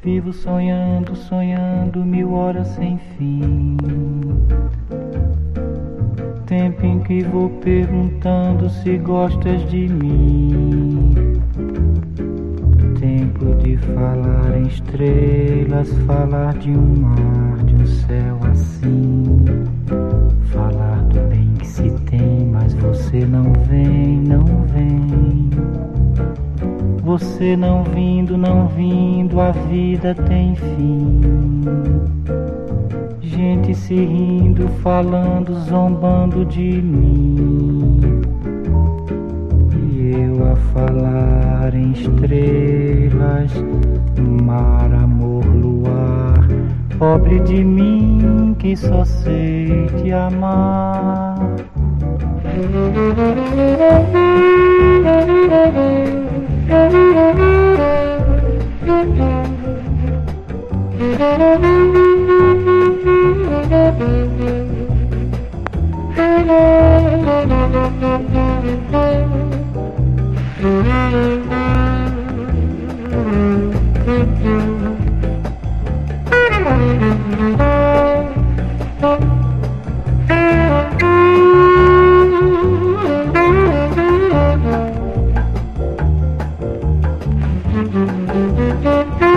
Vivo sonhando, sonhando 1000 horas sem fim. Tempo em que vou perguntando se gostas de mim. Tempo de falar em estrelas, falar de um mar, de um céu assim. Falar do bem que se tem, mas você não vem, não vem. Você não vindo, não vindo, a vida tem fim. Gente se rindo, falando, zombando de mim. E eu a falar em estrelas, mar, amor, luar. Pobre de mim que só sei te amar.